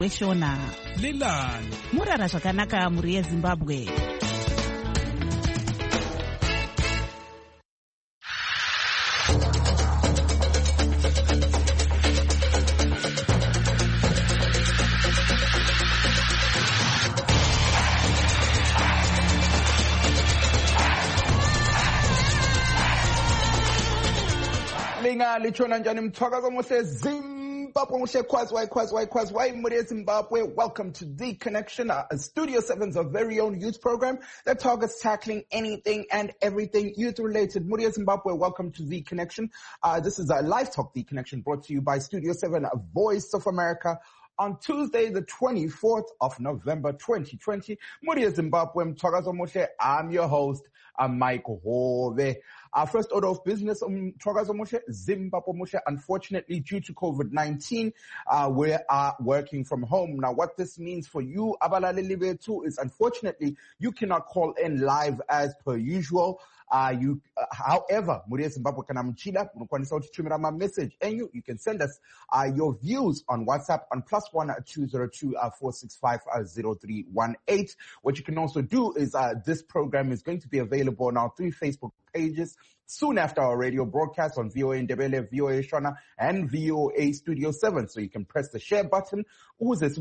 weshona lilani murara zvakanaka muri yeZimbabwe. Lichona njani mthwakazo muhle Zimbabwe muhle kwazi muri Zimbabwe. Welcome to The Connection, Studio 7's very own youth program that targets tackling anything and everything youth related. Muri Zimbabwe, welcome to The Connection. This is a live talk, The Connection, brought to you by Studio 7, Voice of America. On Tuesday, the 24th of November, 2020, Muri Zimbabwe, mthwakazo muhle. I'm your host, Mike Hove. Our first order of business, Zimbabwe, unfortunately, due to COVID-19, we are working from home. Now, what this means for you, Abalalili Betu, is unfortunately, you cannot call in live as per usual. However, Muri Zimbabwe kanamchila, mukwanisa uchitumira ma message, and you can send us your views on WhatsApp on +1 202 465 0318. What you can also do is this program is going to be available on our 3 Facebook pages soon after our radio broadcast on VOA Ndebele, VOA Shona, and VOA Studio 7. So you can press the share button. So that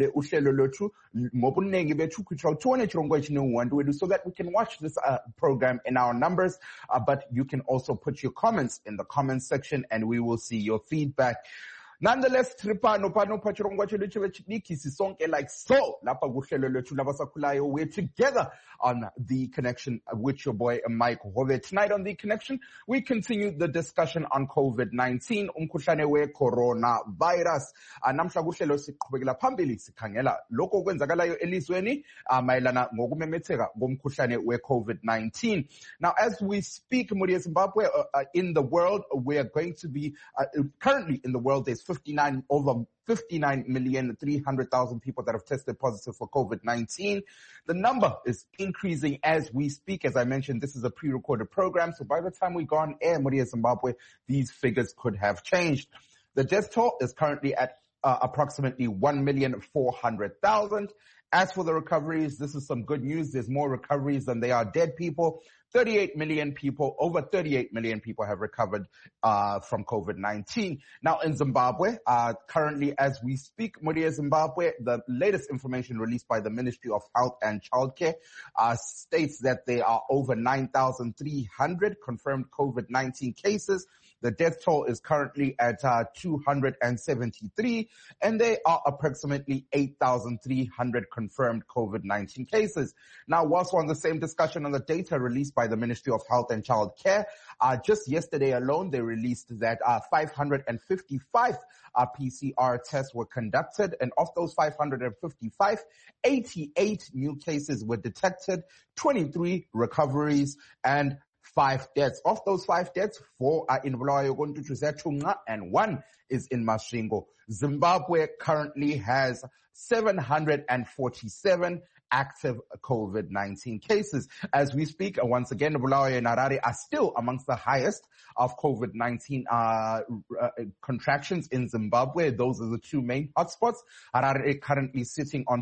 we can watch this program in our numbers. But you can also put your comments in the comments section and we will see your feedback. Nonetheless, like so, we're together on The Connection with your boy Mike Hove. Tonight on The Connection, we continue the discussion on COVID-19, umkhuhlane we-coronavirus. Namhla kuhlelo siqhubekela phambili sikhangela lokho kwenzakalayo elizweni mayelana ngokumemetheka komkhuhlane we-COVID-19. Now, as we speak, Muri Zimbabwe, in the world, we are going to be, currently in the world, there's over 59,300,000 people that have tested positive for COVID-19. The number is increasing as we speak. As I mentioned, this is a pre-recorded program, so by the time we go on air, Muri Zimbabwe, these figures could have changed. The death toll is currently at approximately 1,400,000. As for the recoveries, this is some good news. There's more recoveries than there are dead people. 38 million people, over 38 million people have recovered from COVID-19. Now in Zimbabwe, currently as we speak, Muri Zimbabwe, the latest information released by the Ministry of Health and Childcare states that there are over 9,300 confirmed COVID-19 cases. The death toll is currently at 273, and there are approximately 8,300 confirmed COVID-19 cases. Now, whilst we're on the same discussion on the data released by the Ministry of Health and Child Care, just yesterday alone, they released that 555 PCR tests were conducted, and of those 555, 88 new cases were detected, 23 recoveries, and 5 deaths. Of those 5 deaths, 4 are in Bulawayo and 1 is in Masvingo. Zimbabwe currently has 747 active COVID-19 cases. As we speak, once again, Bulawayo and Harare are still amongst the highest of COVID-19 contractions in Zimbabwe. Those are the 2 main hotspots. Harare currently sitting on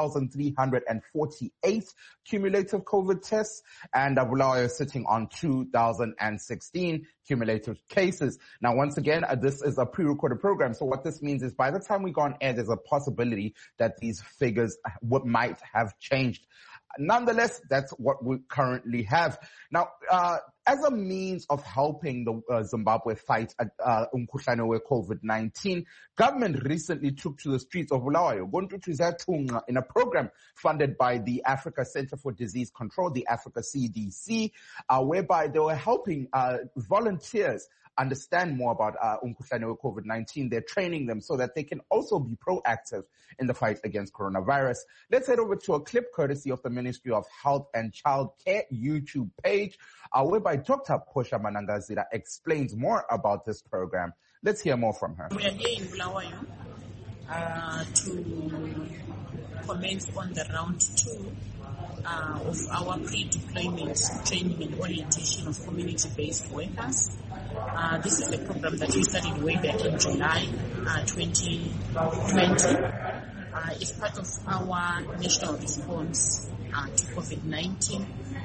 3,348 cumulative COVID tests, and Bulawayo sitting on 2,016 cumulative cases. Now, once again, this is a pre-recorded program, so what this means is by the time we go on air, there's a possibility that these figures might have changed. Nonetheless, that's what we currently have. Now, as a means of helping the Zimbabwe fight umkhuhlane with COVID-19, government recently took to the streets of Bulawayo in a program funded by the Africa Center for Disease Control, the Africa CDC, whereby they were helping volunteers understand more about umkhuhlane with COVID-19. They're training them so that they can also be proactive in the fight against coronavirus. Let's head over to a clip courtesy of the Ministry of Health and Child Care YouTube page, whereby Dr. Portia Manangazira explains more about this program. Let's hear more from her. We are here in Bulawayo to comment on the round 2 of our pre-deployment training and orientation of community-based workers. This is a program that we started way back in July 2020. is part of our national response to COVID-19.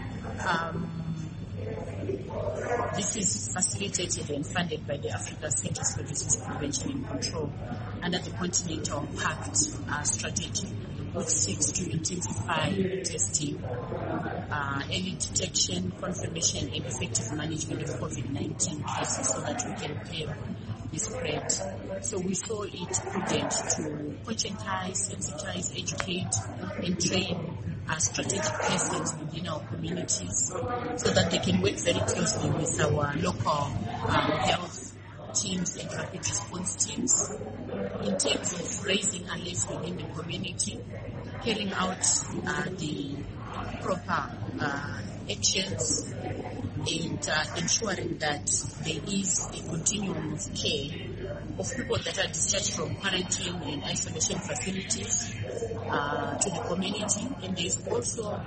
This is facilitated and funded by the Africa Centers for Disease Prevention and Control under the Continental Pact strategy, which seeks to intensify testing, early detection, confirmation, and effective management of COVID-19 cases so that we can curb the spread. So we saw it prudent to conscientize, sensitize, educate, and train strategic persons within our communities so that they can work very closely with our local health teams and rapid response teams in terms of raising alerts within the community, carrying out the proper actions, and ensuring that there is a continuum of care of people that are discharged from quarantine and isolation facilities to the community. And there's also,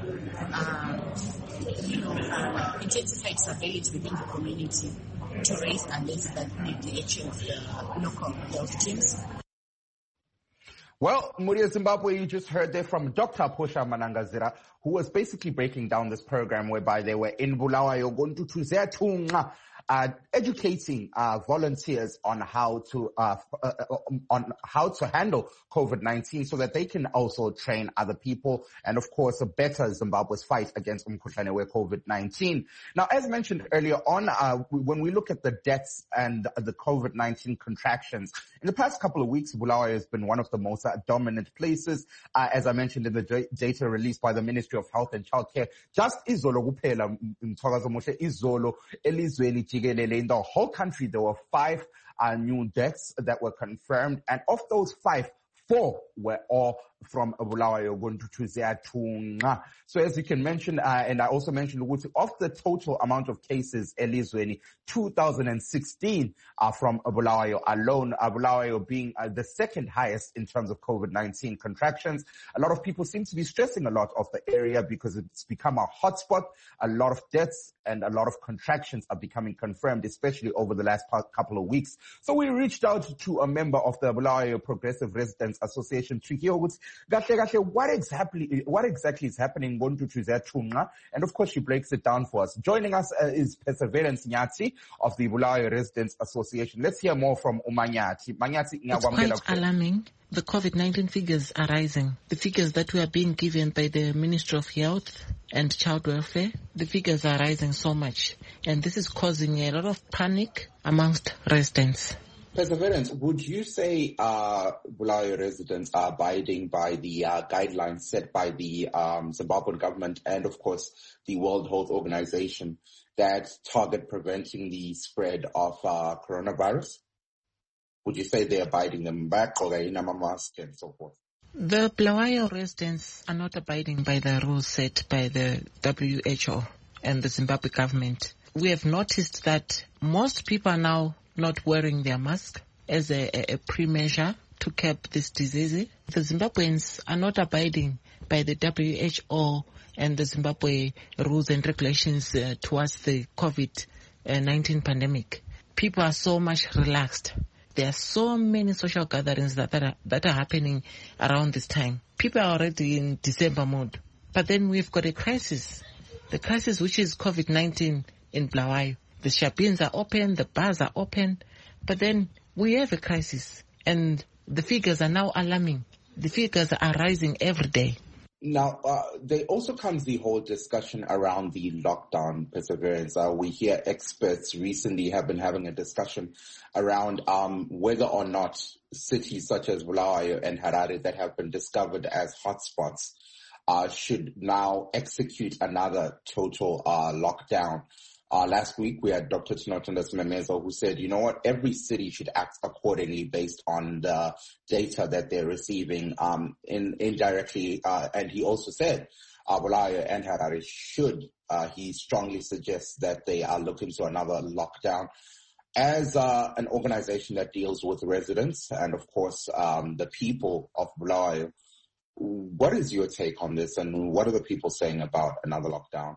intensified surveillance within the community to raise alerts that need the action of the local health teams. Well, Muria Zimbabwe, you just heard there from Dr. Phosha Manangazira, who was basically breaking down this program whereby they were in Bulawayo going to Tuzetunga, educating volunteers on how to handle COVID-19 so that they can also train other people and, of course, better Zimbabwe's fight against COVID-19. Now, as mentioned earlier on, when we look at the deaths and the COVID-19 contractions, in the past couple of weeks, Bulawayo has been one of the most dominant places, as I mentioned in the data released by the Ministry of Health and Childcare. Just izolo kuphela, izolo elizweni in the whole country, there were 5 new deaths that were confirmed, and of those 5, 4 were all from Bulawayo going to Tuzetunga. So as you can mention, and I also mentioned, of the total amount of cases, elizweni, 2016 are from Bulawayo alone, Bulawayo being the second highest in terms of COVID-19 contractions. A lot of people seem to be stressing a lot of the area because it's become a hotspot. A lot of deaths and a lot of contractions are becoming confirmed, especially over the last couple of weeks. So we reached out to a member of the Bulawayo Progressive Residents Association, what exactly is happening going to Tuzetunga? And of course, she breaks it down for us. Joining us is Perseverance Nyati of the Bulawayo Residents Association. Let's hear more from Umanyati. It's quite alarming. The COVID-19 figures are rising. The figures that we are being given by the Ministry of Health and Child Welfare, the figures are rising so much. And this is causing a lot of panic amongst residents. Perseverance, would you say Bulawayo residents are abiding by the guidelines set by the Zimbabwean government and, of course, the World Health Organization that target preventing the spread of coronavirus? Would you say they're abiding them back or they're in a mask and so forth? The Bulawayo residents are not abiding by the rules set by the WHO and the Zimbabwe government. We have noticed that most people are now not wearing their mask as a pre-measure to curb this disease. The Zimbabweans are not abiding by the WHO and the Zimbabwe rules and regulations towards the COVID-19 pandemic. People are so much relaxed. There are so many social gatherings that are happening around this time. People are already in December mode. But then we've got a crisis. The crisis which is COVID-19 in Bulawayo. The shoppings are open, the bars are open, but then we have a crisis and the figures are now alarming. The figures are rising every day. Now, there also comes the whole discussion around the lockdown, Perseverance. We hear experts recently have been having a discussion around whether or not cities such as Bulawayo and Harare that have been discovered as hotspots should now execute another total lockdown. Last week, we had Dr. Tinotanda Simemezo who said, you know what, every city should act accordingly based on the data that they're receiving indirectly. And he also said Bulawayo and Harare should, he strongly suggests that they are looking to another lockdown. As an organization that deals with residents and, of course, the people of Bulawayo, what is your take on this and what are the people saying about another lockdown?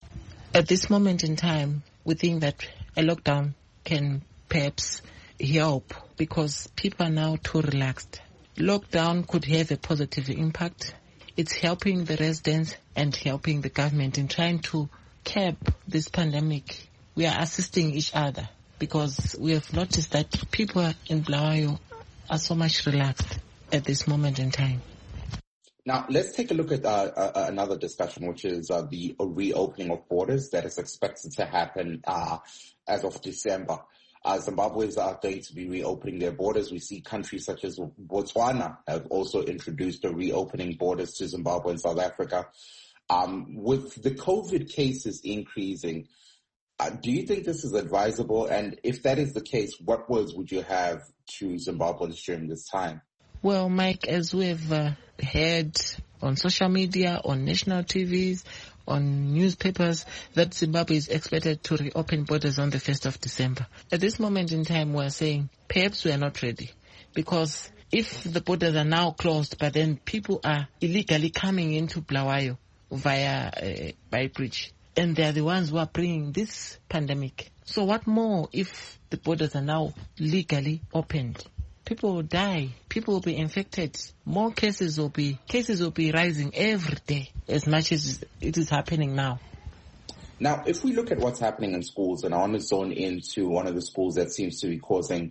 At this moment in time, we think that a lockdown can perhaps help because people are now too relaxed. lockdown could have a positive impact. It's helping the residents and helping the government in trying to curb this pandemic. We are assisting each other because we have noticed that people in Bulawayo are so much relaxed at this moment in time. Now, let's take a look at another discussion, which is the reopening of borders that is expected to happen as of December. Zimbabweans are going to be reopening their borders. We see countries such as Botswana have also introduced the reopening borders to Zimbabwe and South Africa. With the COVID cases increasing, do you think this is advisable? And if that is the case, what words would you have to Zimbabweans during this time? Well, Mike, as we have heard on social media, on national TVs, on newspapers, that Zimbabwe is expected to reopen borders on the 1st of December. At this moment in time, we're saying perhaps we are not ready, because if the borders are now closed, but then people are illegally coming into Bulawayo via Beitbridge, and they're the ones who are bringing this pandemic. So what more if the borders are now legally opened? People will die. People will be infected. More cases will be rising every day, as much as it is happening now. Now, if we look at what's happening in schools, and I want to zone into one of the schools that seems to be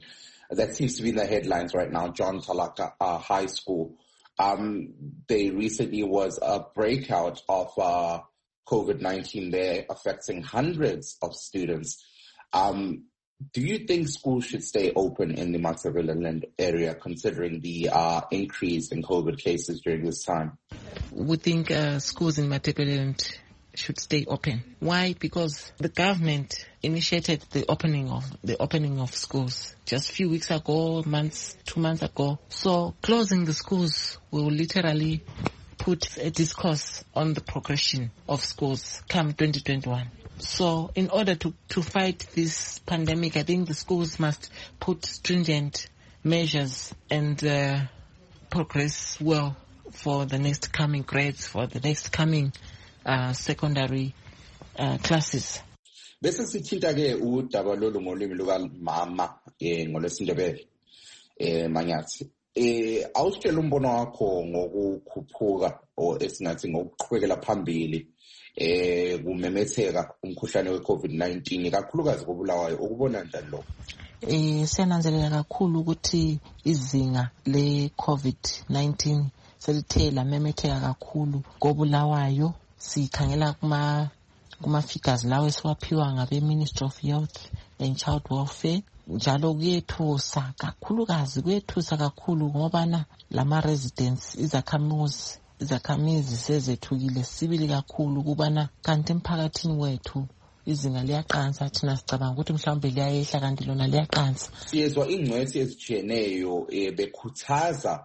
in the headlines right now, John Talaka High School. There recently was a breakout of COVID-19 there, affecting hundreds of students. Do you think schools should stay open in the Matabeleland area, considering the increase in COVID cases during this time? We think schools in Matabeleland should stay open. Why? Because the government initiated the opening of schools just a few weeks ago, 2 months ago. So closing the schools will literally put a discourse on the progression of schools come 2021. So in order to fight this pandemic, I think the schools must put stringent measures and progress well for the next coming grades, for the next coming secondary classes. Bese sithinta ke udaba lolu ngolimi lukamama ngolwesindebele Manyathi. Awusitshela umbono wakho ngokukhuphuka esingathi ngokuqhubekela phambili kumemetheka umkhuhlane we-COVID-19 kakhulukazi koBulawayo, ukubona njani lo? Siyananzelela kakhulu ukuthi izinga le-COVID-19 selithe lamemetheka kakhulu koBulawayo. Sikhangela kuma-figures lawo esiwaphiwa ngabe-Ministry of Health and Child Welfare. Njalo kuyethusa kakhulu ngobana lama-residents izakhamizi sezethukile sibili kakhulu kubana kanti emphakathini wethu izinga liyaqansa, thina sicabanga ukuthi mhlawumbe liyayehla kanti lona liyaqansa. Siyezwa ingcwethi ezijiyeneyo bekhuthaza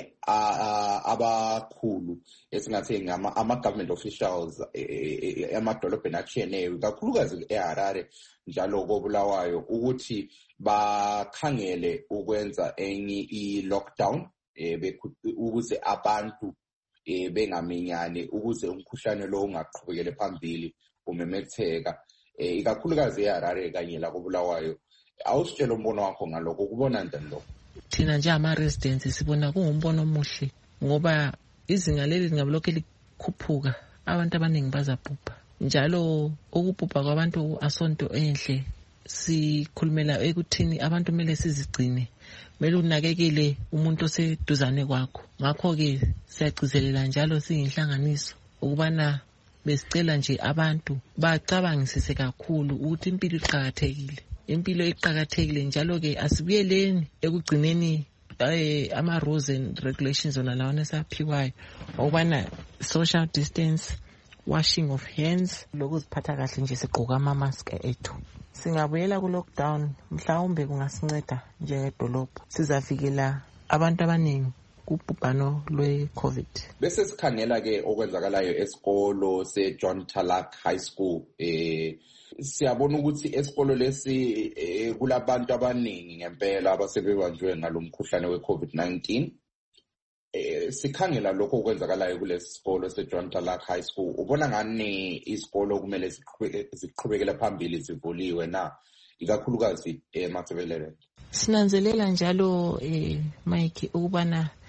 abakhulu esingathi ama-government officials emadolobheni ajiyeneyo kakhulukazi eHarare njalo koBulawayo ukuthi bakhangele ukwenza enye i-lockdown ukuze abantu bengaminyani, ukuze umkhuhlane lo ungaqhubekele phambili umemetheka ikakhulukazi eHarare kanye la koBulawayo. Awusitshela umbono wakho ngalokho, kubona njani lokho? Thina nje ama-residents sibona kungumbono omuhle ngoba izinga leli lingabilokhu likhuphuka, abantu abaningi bazabhubha. Njalo ukubhubha kwabantu asonto enhle. Sikhulumela ekuthini abantu kumele sizigcine, kumele unakekele umuntu oseduzane kwakho. Ngakho-ke siyagcizelela njalo siyinhlanganiso ukubana besicela nje abantu bacabangisise kakhulu ukuthi impilo iqakathekile njalo-ke asibuyeleni ekugcineni ama-rules and regulations ona lawana esaphiwayo ukubana social distance, washing of hands, lokuziphatha kahle nje sigqoka ama-mask ethu. Singabuyela ku-lockdown mhlawumbe kungasinceda njengedolobho, sizavikela abantu abaningi kubhubhano lwe-COVID. Bese sikhangela ke okwenzakalayo esikolo se-John Talak High School. Siyabona ukuthi esikolo lesi kulabantu abaningi ngempela abasebebanjwe ngalomkhuhlane we-COVID-19. Sikhangela lokho okwenzakalayo kulesi sikolo se-John Talak High School. Ubona ngani isikolo kumele ziqhubekele phambili zivuliwe na, ikakhulukazi eMatabeleland? Sinanzelela njalo Mike ukubana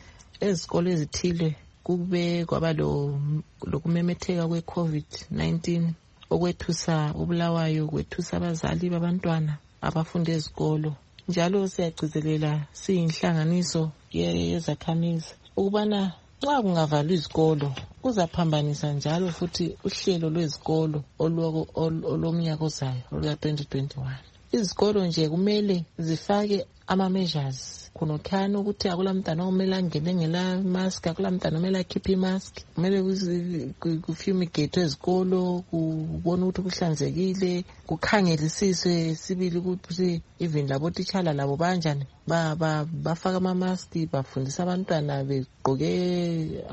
ezikole ezithile kube kwaba lokumemetheka kwe-COVID-19 okwethusa uBulawayo, kwethusa abazali babantwana abafunda ezikolo. Njalo siyagcizelela siyinhlanganiso yezakhamizi ukubana nxa kungavalwa izikolo kuzaphambanisa njalo futhi uhlelo lwezikolo olomnyaka ozayo oluka-2021. Izikolo nje kumele zifake ama-measures khonokhana ukuthi akula mntwana okumele angene ngela mask, akula mntwana okumele akhiphe imask, kumele kufumigate ezikolo, kubona ukuthi kuhlanzekile, kukhangelisiswe sibili ukuthi even labo titshala labo banjani bafaka ama-mask, bafundisa abantwana begqoke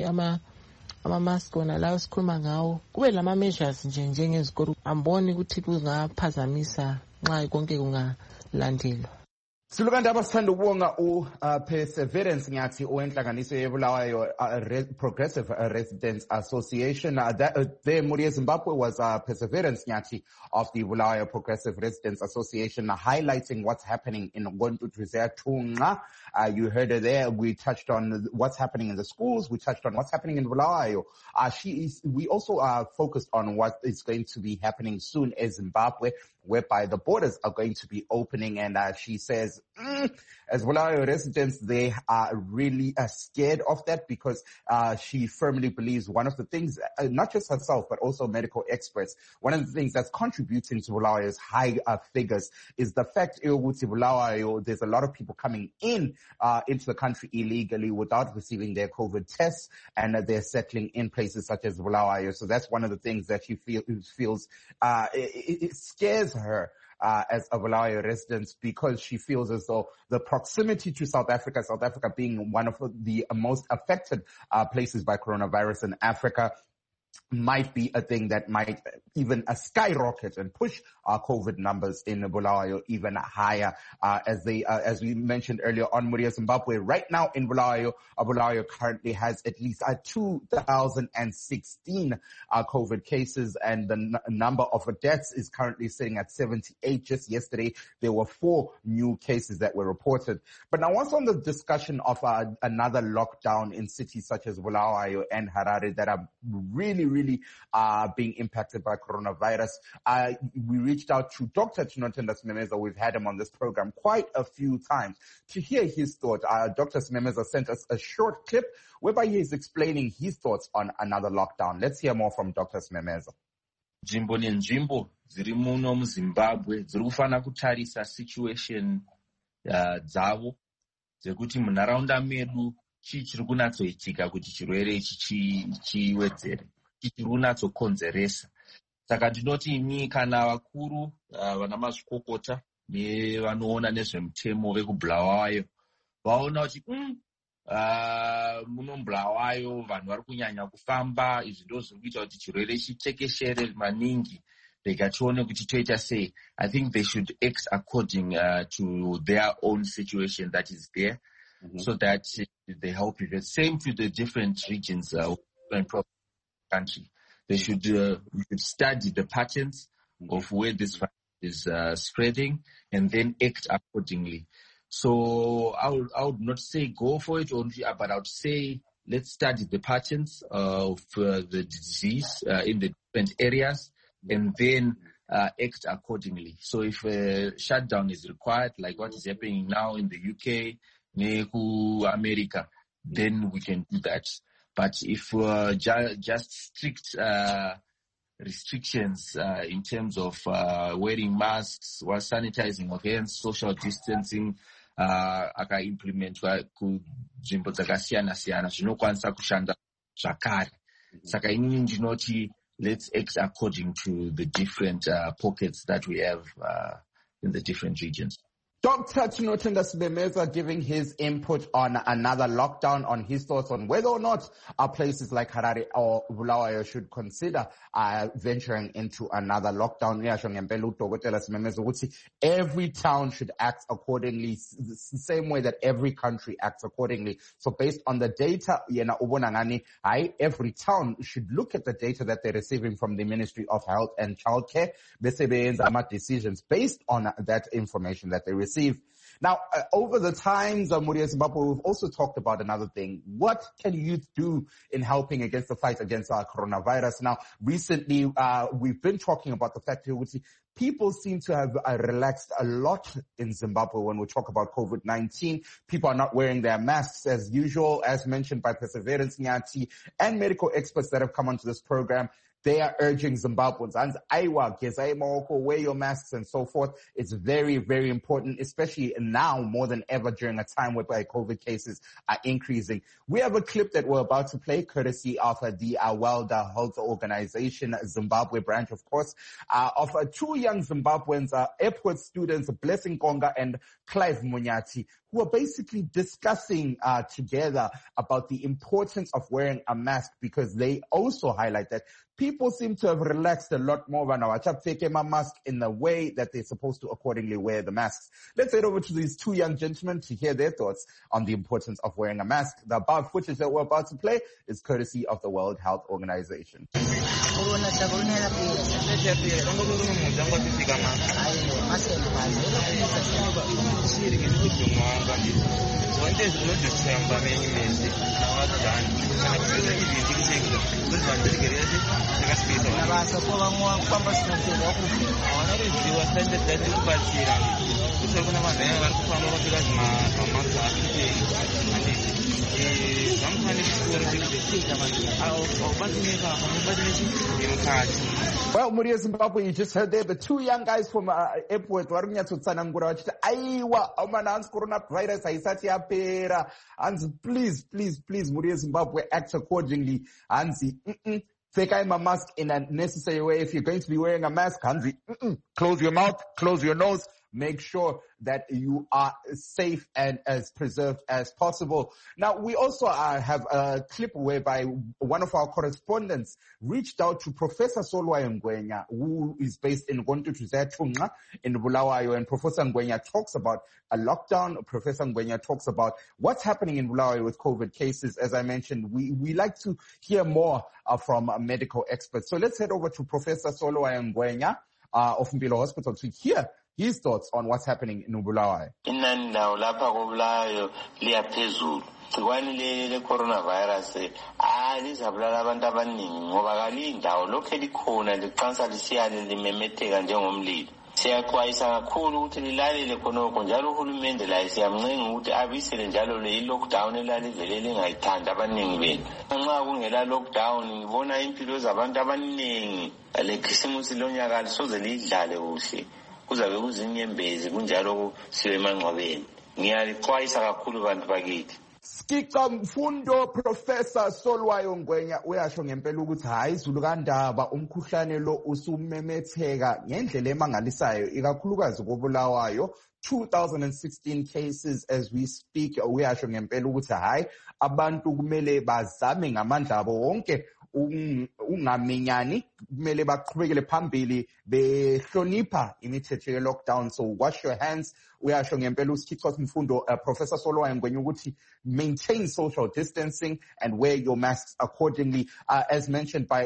ama-mask wona lawo sikhuluma ngawo. Kube lama-measures njengezikolo, amboni ukuthi kungaphazamisa nxa konke kungalandelwa. Silukandaba sithanda ukubonga Perseverance ngiyathi owenhlanganiso yeBulawayo Progressive Residents Association. There Muri Zimbabwe was Perseverance ngiyathi of the Bulawayo Progressive Residents Association, highlighting what's happening in Ngontuthu. You heard her there. We touched on what's happening in the schools. We touched on what's happening in Bulawayo. We also focused on what is going to be happening soon in Zimbabwe, whereby the borders are going to be opening. And she says, as Bulawayo residents, they are really scared of that because she firmly believes one of the things, not just herself, but also medical experts, one of the things that's contributing to Bulawayo's high figures is the fact Bulawayo, there's a lot of people coming into the country illegally without receiving their COVID tests, and they're settling in places such as Bulawayo. So that's one of the things that she feels it scares her as a Bulawayo resident, because she feels as though the proximity to South Africa being one of the most affected places by coronavirus in Africa, might be a thing that might even skyrocket and push our COVID numbers in Bulawayo even higher. As we mentioned earlier on, Muri Zimbabwe, right now in Bulawayo currently has at least 2,016 COVID cases, and the number of deaths is currently sitting at 78. Just yesterday, there were 4 new cases that were reported. But now, once on the discussion of another lockdown in cities such as Bulawayo and Harare that are really being impacted by coronavirus, we reached out to Dr. Tinotenda Simemeza. We've had him on this program quite a few times to hear his thoughts. Dr. Simemeza sent us a short clip whereby he is explaining his thoughts on another lockdown. Let's hear more from Dr. Simemeza. Nzvimbo nenzvimbo dziri muno muZimbabwe dziri kufana kutarisa situation dzavo dzekuti munharaunda medu chiri kunatsoitika kuti chirwere ichi chiwedzere, chiri kunatsokonzeresa. Saka ndinoti ini kana vakuru vana mazvikokota nevanoona nezvemutemo vekuBulawayo vaona kuti muno Bulawayo vanhu vari kunyanya kufamba, izvi ndo zviri kuita kuti chirwere chitekeshere maningi, ndikachione kuti toita sei. I think they should act according to their own situation that is there, so that they help you. The same to the different regions of the country. They should study the patterns of where this virus is spreading and then act accordingly. So I would not say go for it only, but I would say let's study the patterns of the disease in the different areas and then act accordingly. So if a shutdown is required, like what is happening now in the UK, America, then we can do that. But if just strict restrictions in terms of wearing masks, or sanitizing of hands, social distancing, akaimplementwa kunzvimbo dzakasiyana-siyana zvinokwanisa kushanda zvakare. Saka inini ndinoti let's act according to the different pockets that we have in the different regions. Dr. Tinotenda Simemeza giving his input on another lockdown, on his thoughts on whether or not places like Harare or Bulawayo should consider venturing into another lockdown. Every town should act accordingly, the same way that every country acts accordingly. So based on the data, every town should look at the data that they're receiving from the Ministry of Health and Childcare, decisions based on that information that they receive. Now, over the times, Muria Zimbabwe, we've also talked about another thing. What can youth do in helping against the fight against coronavirus? Now, recently, we've been talking about the fact that people seem to have relaxed a lot in Zimbabwe when we talk about COVID-19. People are not wearing their masks as usual, as mentioned by Perseverance Nyati and medical experts that have come onto this program. They are urging Zimbabweans, wear your masks and so forth. It's very, very important, especially now more than ever during a time whereby COVID cases are increasing. We have a clip that we're about to play, courtesy of the World Health Organization Zimbabwe branch, of course, of two young Zimbabweans, airport students, Blessing Konga and Clive Munyati, who are basically discussing together about the importance of wearing a mask, because they also highlight that people seem to have relaxed a lot more now. Take my mask in the way that they're supposed to accordingly wear the masks. Let's head over to these two young gentlemen to hear their thoughts on the importance of wearing a mask. The above footage that we're about to play is courtesy of the World Health Organization. Well, Muria Zimbabwe, you just heard there the two young guys from airport. Please, Muria Zimbabwe, act accordingly. Take my mask in a necessary way. If you're going to be wearing a mask, close your mouth, close your nose. Make sure that you are safe and as preserved as possible. Now, we also have a clip whereby one of our correspondents reached out to Professor Solwayo Ngwenya, who is based in Gondutuzethunga in Bulawayo. And Professor Ngwenya talks about a lockdown. Professor Ngwenya talks about what's happening in Bulawayo with COVID cases. As I mentioned, we like to hear more from medical experts. So let's head over to Professor Solwayo Ngwenya of Mpilo Hospital to hear his thoughts on what's happening in Bulawayo. Inani ndawo lapha koBulawayo liyaphezulu. Igciwane le coronavirus lizabulala abantu abaningi ngoba kalindawo lokho likhona liqansa lisiyane limemetheka njengomlilo. Siyaxwayisa kakhulu ukuthi lilalele khonoko njalo uhulumende laye siyamncenga ukuthi abisele njalo le lockdown elalivele lingayithanda abaningi bethu. Nxa kungela lockdown ngibona impilo zabantu abaningi le Christmas lonyaka lisoze lidlale kuhle. Kuzabe kuzinyembezi kunjalo siwe emangcwabeni. Ngiyalixwayisa kakhulu bantu bakithi. Skika mfundo Professor Solwayo Ngwenya uyasho ngempela ukuthi hayi izulu kandaba umkhuhlane lo usumemetheka ngendlela emangalisayo ikakhulukazi koBulawayo. 2016 cases as we speak. Uyasho ngempela ukuthi hayi abantu kumele bazame ngamandla abo wonke ungaminyani kumele baqhubekele phambili behlonipha imithetho ye lockdown. So wash your hands. Uyasho ngempela uSkhicos Mfundo Professor Solwayo Ngwenya ukuthi maintain social distancing and wear your masks accordingly, as mentioned by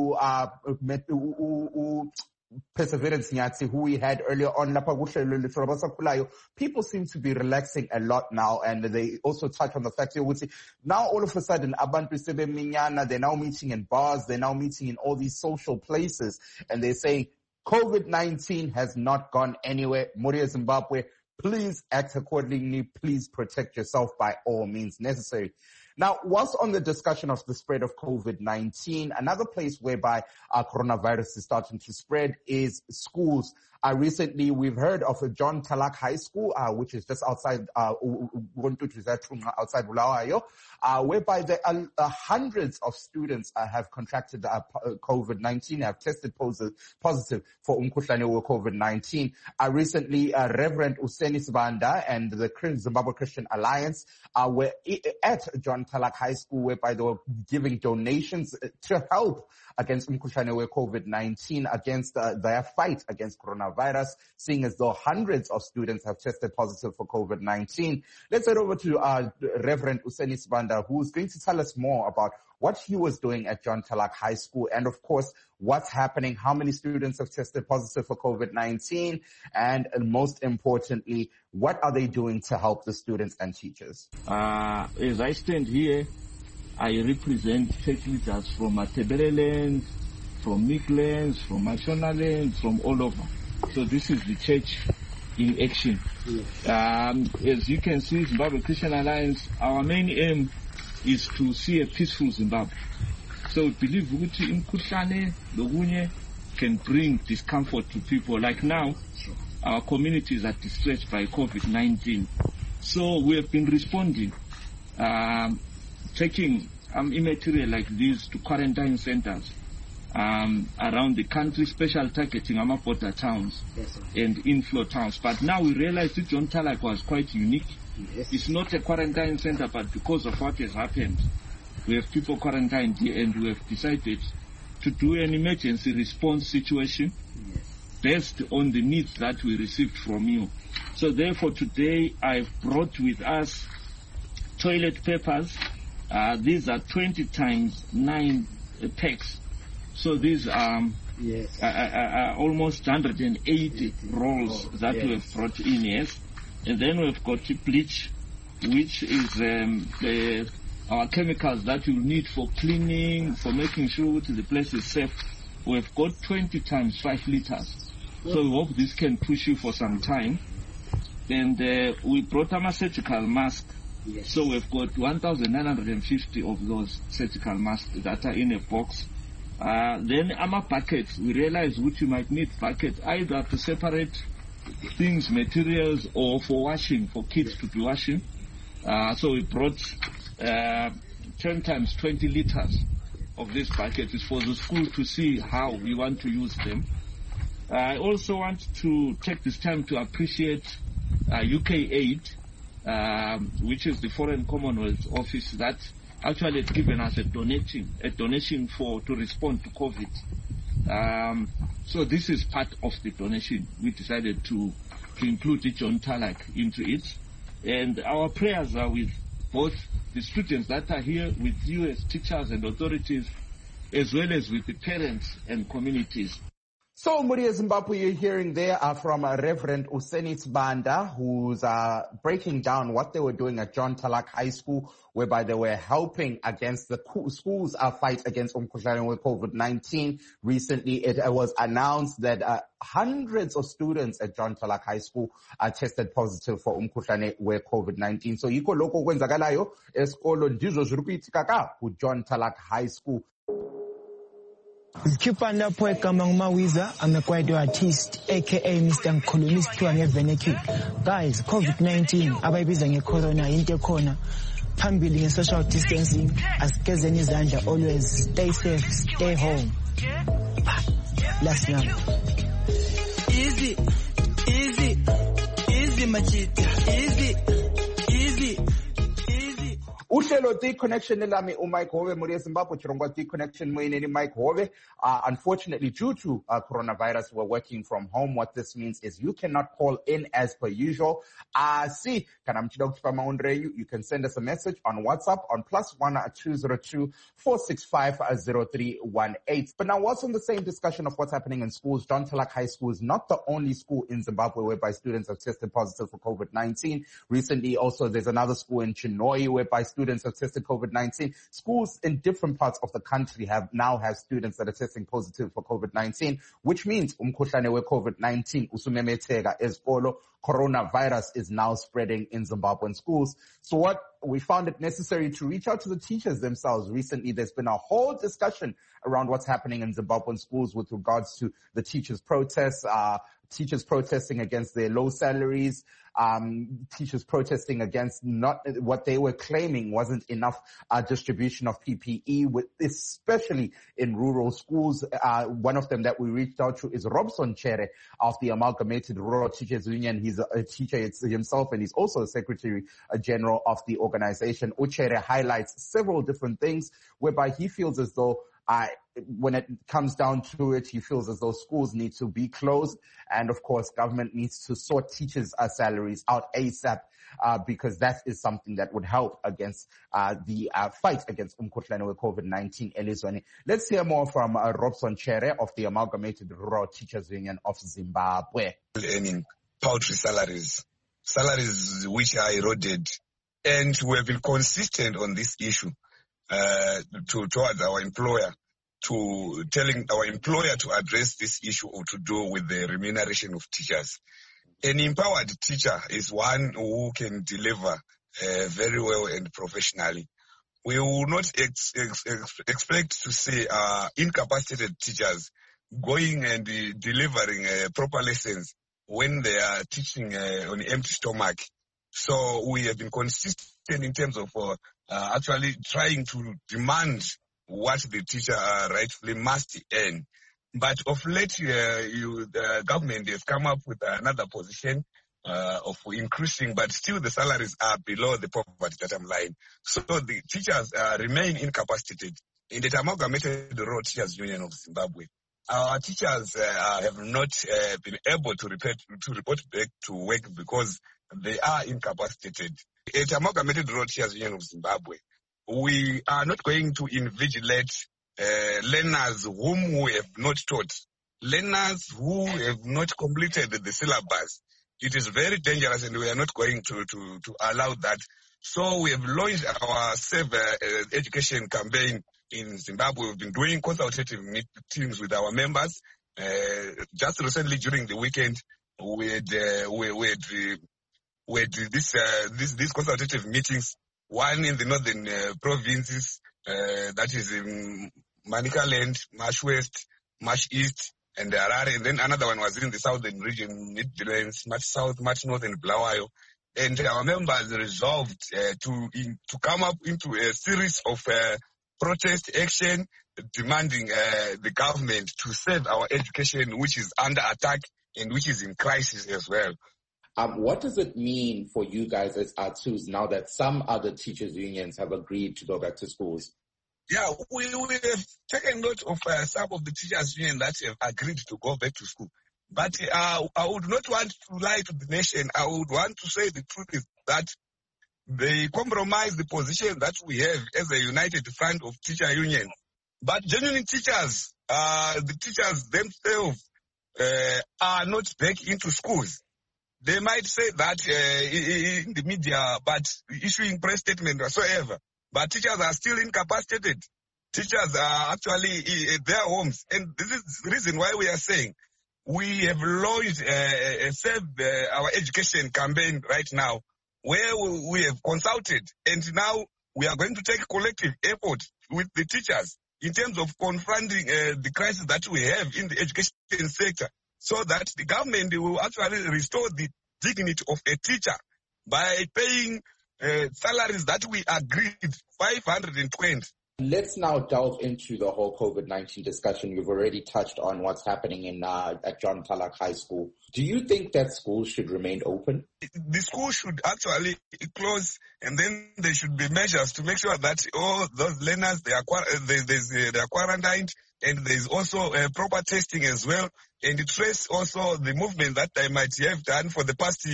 Perseverance Nyati, who we had earlier on. People seem to be relaxing a lot now, and they also touch on the fact that now all of a sudden abantu sebeminyana, they're now meeting in bars, they're now meeting in all these social places, and they say COVID-19 has not gone anywhere. Muria Zimbabwe, please act accordingly. Please protect yourself by all means necessary. Now, whilst on the discussion of the spread of COVID-19, another place whereby coronavirus is starting to spread is schools. Recently, we've heard of John Talak High School, which is just outside outside Bulawayo, whereby there are hundreds of students have contracted COVID-19, have tested positive for umkhuhlane with COVID-19. Recently, Reverend Useni Sibanda and the Zimbabwe Christian Alliance were at John Talak High School, whereby they were giving donations to help against umkhuhlane with COVID-19, against their fight against coronavirus. coronavirus, seeing as though hundreds of students have tested positive for COVID-19. Let's head over to Reverend Useni Sibanda, who's going to tell us more about what he was doing at John Talak High School, and of course, what's happening, how many students have tested positive for COVID-19, and most importantly, what are they doing to help the students and teachers? As I stand here, I represent church leaders from Atebeleland, from Midlands, from Mashonaland, from all over. So this is the church in action. As you can see, Zimbabwe Christian Alliance, our main aim is to see a peaceful Zimbabwe. So we believe Uguti Imkushane, Logunye can bring discomfort to people. Like now, our communities are distressed by COVID-19. So we have been responding, taking immaterial like this to quarantine centers around the country, special targeting Amaphota towns and inflow towns. But now we realize that John Talak was quite unique. It's not a quarantine center, but because of what has happened, we have people quarantined here, and we have decided to do an emergency response situation based on the needs that we received from you. So therefore today I've brought with us toilet papers. These are 20 times 9 packs. So these are almost 180 rolls that we have brought in, yes. And then we've got bleach, which is our chemicals that you need for cleaning, for making sure the place is safe. We've got 20 times 5 liters. So we hope this can push you for some time. And we brought a surgical mask. So we've got 1,950 of those surgical masks that are in a box. Then our buckets, we realize which you might need buckets either to separate things, materials, or for washing, for kids to be washing. So we brought 10 times 20 liters of these buckets for the school to see how we want to use them. I also want to take this time to appreciate UK Aid, which is the Foreign Commonwealth Office that actually has given us a donation to respond to COVID. So this is part of the donation. We decided to include John Talak into it. And our prayers are with both the students that are here, with you as teachers and authorities, as well as with the parents and communities. So, Muria Zimbabwe, you're hearing there from Reverend Useni Sibanda, who's breaking down what they were doing at John Talak High School, whereby they were helping against the school's fight against umkhuhlane with COVID-19. Recently, it was announced that hundreds of students at John Talak High School tested positive for umkhuhlane with COVID-19. So, yiko loko kwenzakalayo esikolo ndizo ziri kuitika ka ku John Talak High School. Zikhipha lapho egama nguMawiza, I'm a choir artist aka Mr. Ngikhuluma isithiwa ngevenecule. Guys, COVID-19 abayibiza ngecorona into ekhona. Phambili nge-social distancing, asigezeni izandla, always stay safe, stay home. Last night. Easy machita, easy. Uhlelo D-Connection elami uMike Hove muri Zimbabwe chirongwa D-Connection moyineni Mike Hove. Unfortunately, due to coronavirus, we're working from home. What this means is you cannot call in as per usual. You can send us a message on WhatsApp on +1 202 465 0318. But now, what's on the same discussion of what's happening in schools? John Talak High School is not the only school in Zimbabwe whereby students have tested positive for COVID-19. Recently, also, there's another school in Chinhoyi whereby students have tested COVID-19. Schools in different parts of the country now have students that are testing positive for COVID-19, which means umkhuhlane we COVID-19 usumemetheka ezikolo. Coronavirus is now spreading in Zimbabwean schools. So what we found it necessary to reach out to the teachers themselves. Recently, there's been a whole discussion around what's happening in Zimbabwean schools with regards to the teachers' protests, teachers protesting against their low salaries, teachers protesting against not what they were claiming wasn't enough distribution of PPE, especially in rural schools. One of them that we reached out to is Robson Chere of the Amalgamated Rural Teachers Union. He's a teacher himself, and he's also a Secretary General of the organization. Uchere highlights several different things whereby he feels as though when it comes down to it, he feels as though schools need to be closed. And of course, government needs to sort teachers' salaries out ASAP, because that is something that would help against the fight against umkhuhlane with COVID-19 elizweni. Let's hear more from Robson Chere of the Amalgamated Rural Teachers Union of Zimbabwe. Earning paltry salaries which are eroded, and we have been consistent on this issue towards our employer, to telling our employer to address this issue or to do with the remuneration of teachers. An empowered teacher is one who can deliver very well and professionally. We will not expect to see incapacitated teachers going and delivering proper lessons when they are teaching on an empty stomach. So we have been consistent in terms of actually trying to demand what the teacher rightfully must earn. But of late, the government has come up with another position of increasing, but still the salaries are below the poverty datum line. So the teachers remain incapacitated. In the Amalgamated Rural Teachers Union of Zimbabwe, our teachers have not been able to report back to work because they are incapacitated. At Amalgamated Rural Teachers Union of Zimbabwe, we are not going to invigilate learners whom we have not taught, learners who have not completed the syllabus. It is very dangerous, and we are not going to allow that. So we have launched our Save Education campaign in Zimbabwe. We've been doing consultative meetings with our members. Just recently, during the weekend, we had these consultative meetings. One in the northern provinces, that is in Manicaland, Marsh West, Marsh East, and Harare. And then another one was in the southern region, Midlands, Marsh South, Marsh North, and Bulawayo. And our members resolved to come up into a series of protest action demanding the government to save our education, which is under attack and which is in crisis as well. What does it mean for you guys as ATSUS now that some other teachers' unions have agreed to go back to schools? Yeah, we have taken note of some of the teachers' unions that have agreed to go back to school. But I would not want to lie to the nation. I would want to say the truth is that they compromise the position that we have as a united front of teacher unions. But genuine teachers, the teachers themselves are not back into schools. They might say that in the media, but issuing press statement whatsoever. But teachers are still incapacitated. Teachers are actually at their homes. And this is the reason why we are saying we have launched a Save Our Education campaign right now, where we have consulted. And now we are going to take collective effort with the teachers in terms of confronting the crisis that we have in the education sector, so that the government will actually restore the dignity of a teacher by paying salaries that we agreed, 520. Let's now delve into the whole COVID-19 discussion. We've already touched on what's happening at John Talak High School. Do you think that schools should remain open? The school should actually close, and then there should be measures to make sure that all those learners, they are quarantined, and there's also proper testing as well, and to trace also the movement that they might have done for the past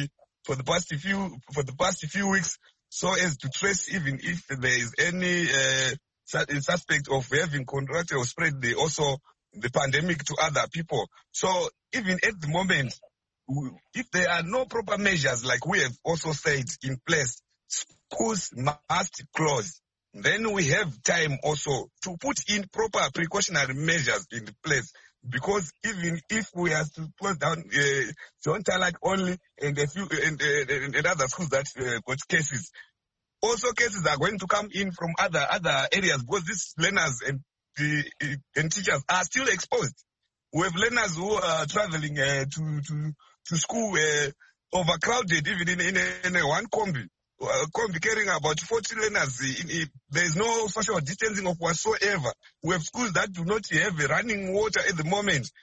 few weeks, so as to trace even if there is any suspect of having contracted or spread the pandemic to other people. So even at the moment, if there are no proper measures, like we have also said, in place, schools must close. Then we have time also to put in proper precautionary measures in place. Because even if we are to close down John Talak only and a few and other schools that got cases, also cases are going to come in from other areas, because these learners and teachers are still exposed. We have learners who are traveling to school overcrowded, even in one combi carrying about 40 learners. There is no social distancing of whatsoever. We have schools that do not have running water at the moment.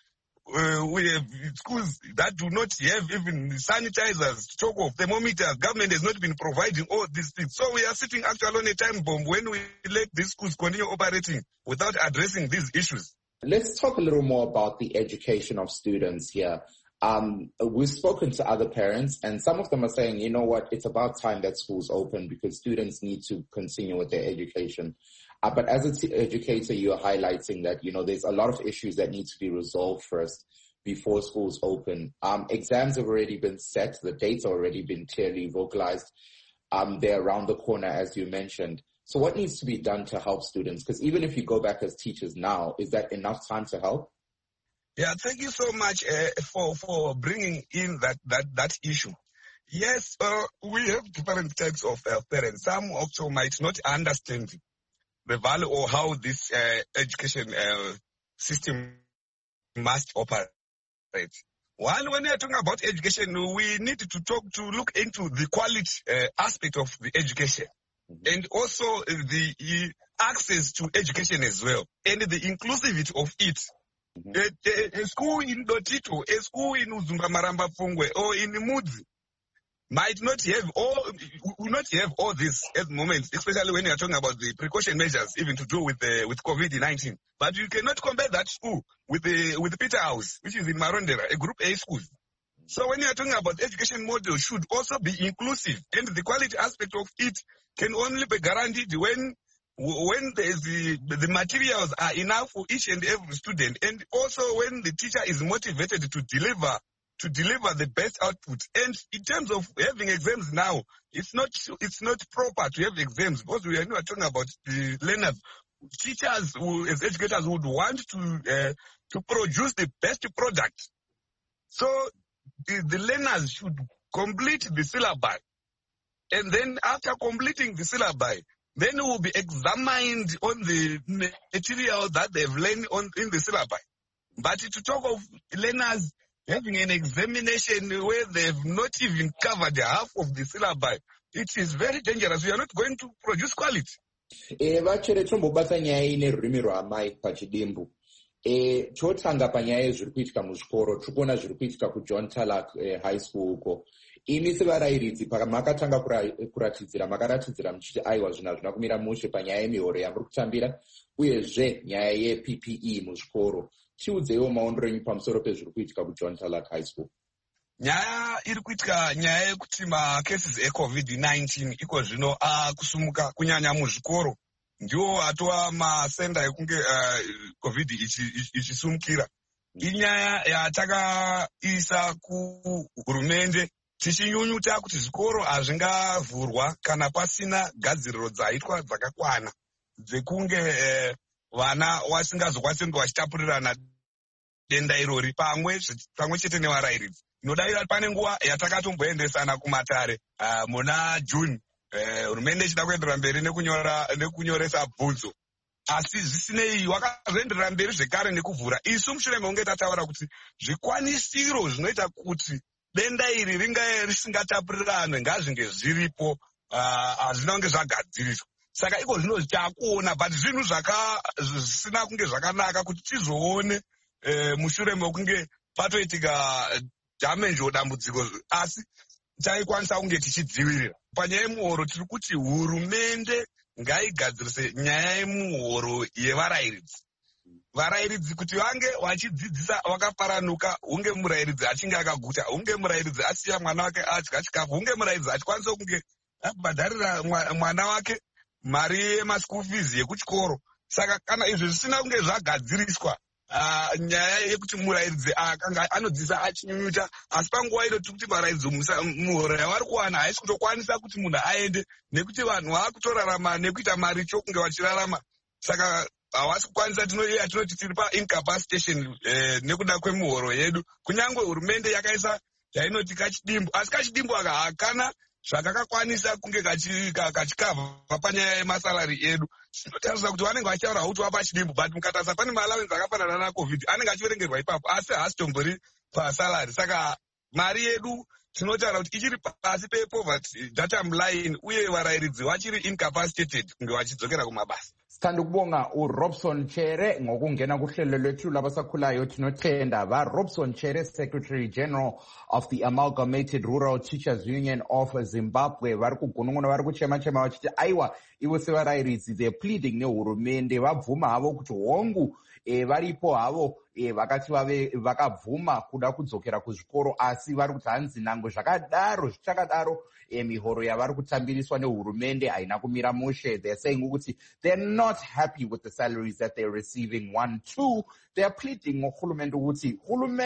we have schools that do not have even sanitizers, to talk of thermometers. Government has not been providing all these things. So we are sitting actually on a time bomb when we let these schools continue operating without addressing these issues. Let's talk a little more about the education of students here. We've spoken to other parents, and some of them are saying, you know what, it's about time that schools open because students need to continue with their education. But as an educator, you're highlighting that, you know, there's a lot of issues that need to be resolved first before schools open. Exams have already been set. The dates have already been clearly vocalized. They're around the corner, as you mentioned. So what needs to be done to help students? Because even if you go back as teachers now, is that enough time to help? Yeah, thank you so much for bringing in that issue. Yes, we have different types of parents. Some also might not understand the value or how this education system must operate. One, when we are talking about education, we need to look into the quality aspect of the education, and also the access to education as well, and the inclusivity of it. A school in Dotito, a school in Uzumba Maramba Pungwe, or in Mudzi might not have all this at the moment, especially when you are talking about the precaution measures, even to do with COVID-19. But you cannot compare that school with Peter House, which is in Marondera, a Group A school. So when you are talking about education model, should also be inclusive, and the quality aspect of it can only be guaranteed when the materials are enough for each and every student, and also when the teacher is motivated to deliver the best output. And in terms of having exams now, it's not proper to have exams because we are not talking about the learners. Teachers as educators would want to produce the best product. So the learners should complete the syllabi, and then after completing the syllabi, then it will be examined on the material that they've learned in the syllabi. But to talk of learners having an examination where they've not even covered half of the syllabi, it is very dangerous. We are not going to produce quality. Chotanga panyaya zviri kuitika muzvikoro, tikuona zviri kuitika kuJohn Tarlac High School uko. Imi sevarairidzi pamakatanga makaratidzira muchiti aiwa zvinhu hazvina kumira mushe panyaya yemihoro yamuri kutambira, uyezve nyaya yePPE muzvikoro. Chiudzeiwo maondero enyu pamusoro pezviri kuitika kuJohn Tarlac High School. Nyaya iri kuitika nyaya yekuti macases eCovid-19 iko zvino akusumuka kunyanya muzvikoro. Ndiwo atova masenda ekunge COVID ichisumukira. Inyaya yatakaisa kuhurumende tichinyunyuta kuti zvikoro hazvingavhurwa kana pasina gadziriro dzaitwa dzakakwana dzekunge vana vasingazokwanisi kunge vachitapurirana denda irori pamwe chete nevarairidzi. Nodavira pane nguva yatakatomboendesana kumatare muna June, hurumende ichida kuenderera mberi nekunyoresa bvunzo. Asi zvisinei wakazoenderera mberi zvekare nekuvhura. Isu mushure mekunge tataura kuti zvikwanisiro zvinoita kuti denda iri ringa risingatapuriranwe ngazvinge zviripo, hazvina kunge zvagadziriswa. Saka iko zvino takuona, but zvinhu zvisina kunge zvakanaka kuti tizoone mushure mekunge patoitika damage dambudziko, asi taikwanisa kunge tichidzivirira. Panyaya yemuhoro tiri kuti hurumende ngaigadzirise nyaya yemuhoro yevarairidzi. Varairidzi kuti vange vachidzidzisa vakafaranuka, hunge murairidzi achinge akaguta, hunge murairidzi asiya mwana wake adya chikafu, hunge murairidzi achikwanisa kunge abhadharira mwana wake mari yemaschool fees yekuchikoro. Saka kana izvo zvisina kunge zvagadziriswa, nyaya yekuti murairidzi akanga anodzidzisa achinyunyuta, asi panguva ino tiri kuti varairidzi muhoro yavari kuwana haisi kutokwanisa kuti munhu aende, nekuti vanhu vakutorarama nekuita mari chokunge vachirarama. Saka havasi kukwanisa, tinoti tiri paincapacitation nekuda kwemuhoro yedu. Kunyange hurumende yakaisa yainoti kachidimbu, asi kachidimbu aka hakana zvakakakwanisa kunge kachikavha panyaya yemasalari edu. Zvinotarisa kuti vanenge vachitaura kuti vapa chidimbu, but mukatarisa pane maallowance akafanana naCovid anenge achiverengerwa ipapo, asi haasi tombori pasalari. Saka mari yedu tinotaura kuti ichiri pasi pepoverty datum line uye varairidzi vachiri incapacitated kunge vachidzokera kumabasa. Sithanda ukubonga uRobson Chere ngokungena kuhlelo lwethu labasakhulayo. Tinotenda Robson Chere, Secretary General of the Amalgamated Rural Teachers Union of Zimbabwe. Vari kugunun'una, vari kuchema-chema vachiti aiwa ivo sevarairidzi they're pleading nehurumende vabvuma havo kuti hongu varipo havo vakati vakabvuma kuda kudzokera kuzvikoro, asi vari kuti hanzi nango zvakadaro zvichakadaro mihoro yavari kutambiriswa nehurumende haina kumira mushe. They're saying ukuthi they're not happy with the salaries that they're receiving. 1, 2, they're pleading ngurhulumende ukuthi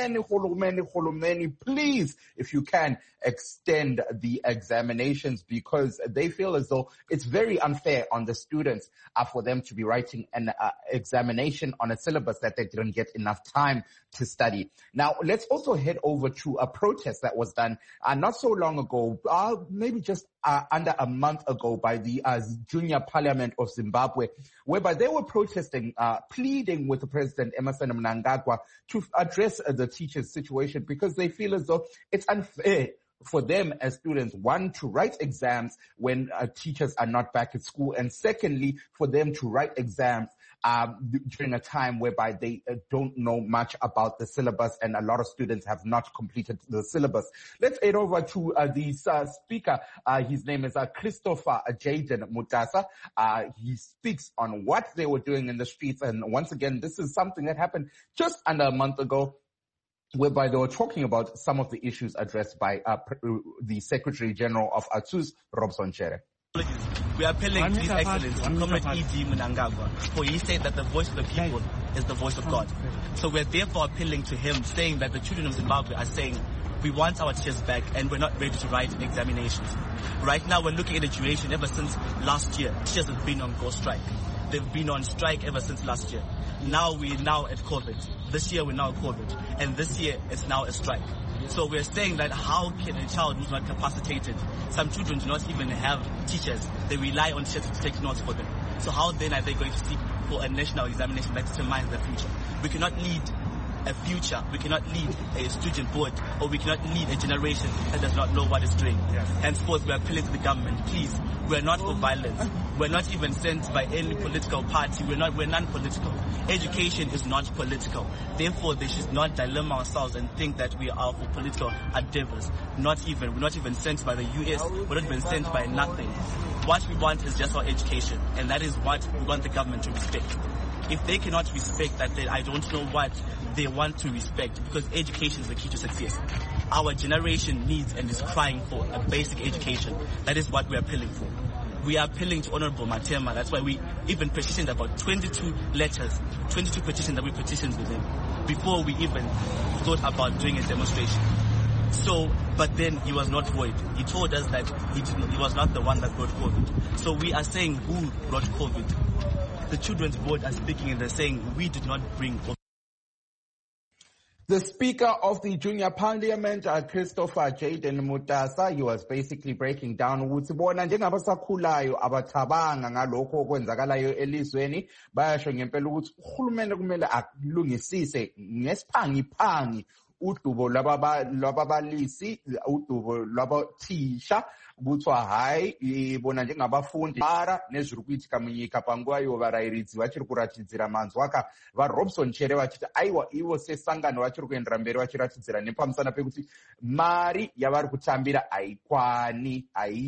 hulumeni, please, if you can, extend the examinations, because they feel as though it's very unfair on the students for them to be writing an examination on a syllabus that they didn't get enough time to study. Now, let's also head over to a protest that was done not so long ago, maybe just under a month ago, by the Junior Parliament of Zimbabwe, whereby they were protesting, pleading with the President Emmerson Mnangagwa to address the teachers' situation, because they feel as though it's unfair for them as students, one, to write exams when teachers are not back at school, and secondly, for them to write exams during a time whereby they don't know much about the syllabus, and a lot of students have not completed the syllabus. Let's head over to the speaker. His name is Christopher Jaden Mutasa. He speaks on what they were doing in the streets, and once again, this is something that happened just under a month ago, whereby they were talking about some of the issues addressed by the Secretary General of ATSUS, Robson Chere. We are appealing to His Excellency, Comrade E.D. Mnangagwa, for he said that the voice of the people is the voice of God. So we are therefore appealing to him, saying that the children of Zimbabwe are saying, we want our teachers back and we're not ready to write examinations. Right now we're looking at a duration ever since last year. Teachers have been on go strike. They've been on strike ever since last year. Now we're now at COVID. This year we're now at COVID. And this year it's now a strike. So we're saying that how can a child who's not capacitated, some children do not even have teachers, they rely on teachers to take notes for them. So how then are they going to seek for a national examination that determines their future? We cannot lead a future, we cannot lead a student board, or we cannot lead a generation that does not know what it's doing. Yes. Henceforth, we are appealing to the government, please, we're not for violence. We're not even sent by any political party. We're non-political. Education is not political. Therefore, they should not dilemma ourselves and think that we are for political endeavors. We're not even sent by the US. We're not even sent by nothing. What we want is just our education, and that is what we want the government to respect. If they cannot respect that, then I don't know what they want to respect, because education is the key to success. Our generation needs and is crying for a basic education. That is what we're appealing for. We are appealing to Honorable Matema. That's why we even petitioned about 22 letters, 22 petitions that we petitioned with him before we even thought about doing a demonstration. So, but then he was not void. He told us that he was not the one that brought COVID. So we are saying who brought COVID. The Children's Board are speaking and they're saying we did not bring COVID. The Speaker of the Junior Parliament, Christopher Jaden Mutasa, he was basically breaking down ukuthi bona njengabasakhulayo abathabanga ngalokho okwenzakalayo elizweni, bayasho ngempela ukuthi uhulumende kumele akulungisise ngesiphangiphangi udubo lwababalisi, udubo lwabathisha, kuthiwa hayi bona njengabafundi para nezviri kuitika munyika panguva iyo varairidzi vachiri kuratidzira manzwa aka vaRobson Chere vachiti aiwa ivo sesangano vachiri kuendera mberi vachiratidzira nepamusana pekuti mari yavari kutambira haikwani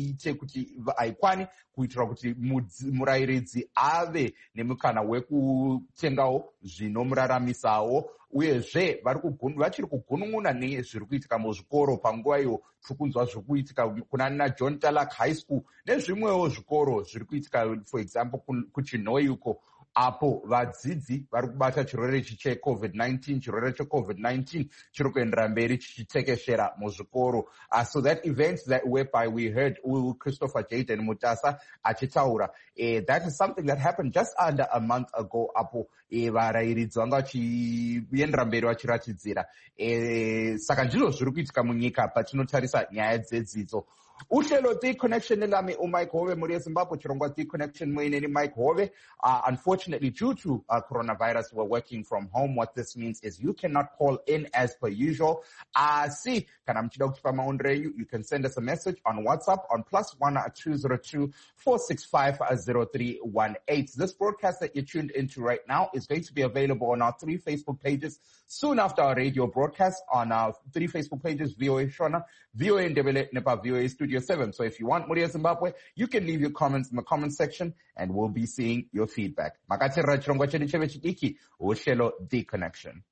kuitira kuti murairidzi ave nemukana wekutengawo zvinomuraramisawo, uyezve vachiri kugunun'una nezviri kuitika muzvikoro panguva iyo. Tikunzwa zviri kuitika kuna John Talak High School nezvimwewo zvikoro zviri kuitika, for example kuChinhoyi uko, apo vadzidzi vari kubata chirwere ichi cheCovid-19. Chirwere cheCovid-19 chiri kuendera mberi chichitekeshera muzvikoro. So that event that whereby we heard Christopher Jaden Mutasa achitaura, that is something that happened just under a month ago, apo varairidzi vanga vachiendera mberi vachiratidzira. Saka ndizvo zviri kuitika munyika patinotarisa nyaya dzedzidzo. Uhlelo D-Connection lami uMike Hove muri Zimbabwe chirongwa D-Connection mwineni Mike Hove. Unfortunately, due to coronavirus, we're working from home. What this means is you cannot call in as per usual. You can send us a message on WhatsApp on +1 202 465 0318. This broadcast that you're tuned into right now is going to be available on our 3 Facebook pages soon after our radio broadcast. On our 3 Facebook pages, VOA Shona, VOA Ndebele, Nepa, VOA Studio 7. So if you want Muria Zimbabwe, you can leave your comments in the comment section and we'll be seeing your feedback. Makatira chirongwa chedu chevechidiki, uhlelo D-Connection.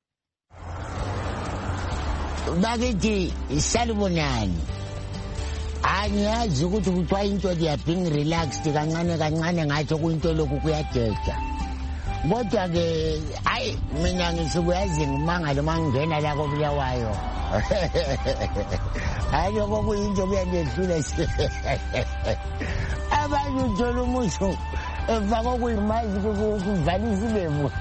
Bageti salubonani. Anyazi ukuthi kuthiwa into they are being relaxed kancane kancane ngathi kuyinto lokhu kuyadeda. Kodwa ke hayi mina ngisukuyazi ngimangalo mangena la koBulawayo. Hayi lokho kuyinto kuyandehlula nje. Abantu uthola umuntu efaka kuyimazi kuvalisa ilembu.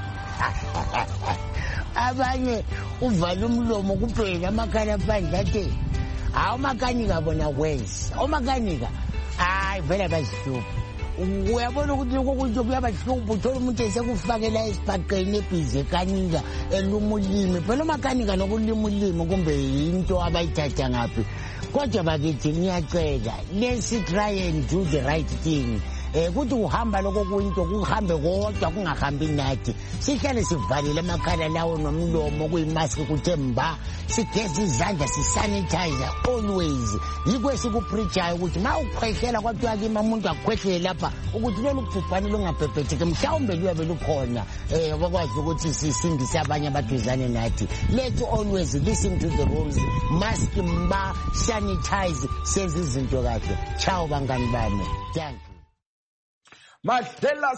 Abanye uvala umlomo kuphela amakhala phandle athi awumakanika bona kwenza omakanika hayi vele bazihlupha uyabona ukuthi lokho kunje kuyabahlupha uthola umuntu esekufakela esibhaqeni ebhizi ekanika eluma ulimi phela omakanika nokulima ulimi kumbe into abayithatha ngaphi kodwa bakithi ngiyacela let's try and do the right thing. Kuthi uhamba lokho kuyinto kuhambe kodwa kungahambi nathi sihlale sivalile amakhala lawo nomlomo kuyimask kuthe mba sigeza izandla sisanitize always yikho sikupreachayo ukuthi mawukhwehlela kwathiwa kimi umuntu akhwehlele lapha ukuthi lolu bhubhane lungabhebhetheke mhlawumbe luyabe lukhona bakwazi ukuthi sisindise abanye abaduzane nathi. Let's always listen to the rules, mask mba sanitize senze izinto kahle. Ciao bangani bami. Thank you. Madlela